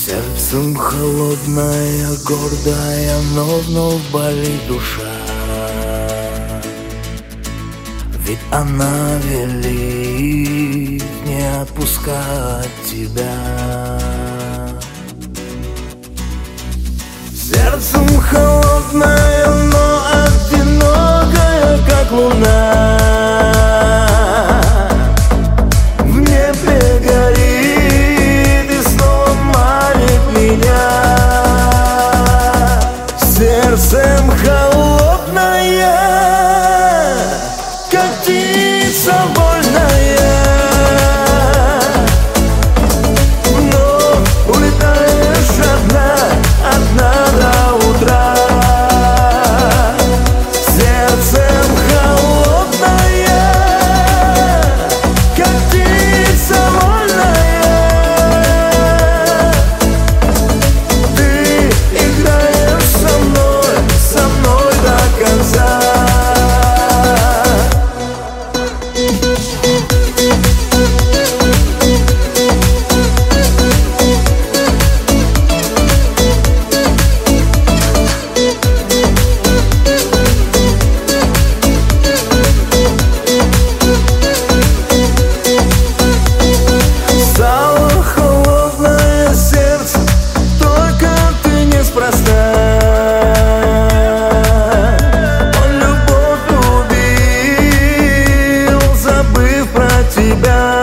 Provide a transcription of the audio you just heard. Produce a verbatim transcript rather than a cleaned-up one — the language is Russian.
Сердцем холодная, гордая, но вновь болит душа. Ведь она велит не отпускать тебя. Сердцем холодная, но одинокая, как луна. В небе горит и снова манит меня. Сердцем холодная, как птица вольная, но улетаешь одна, одна до утра. Сердцем холодная, как птица вольная, ты играешь со мной, со мной до конца. Он любовь убил, забыв про тебя.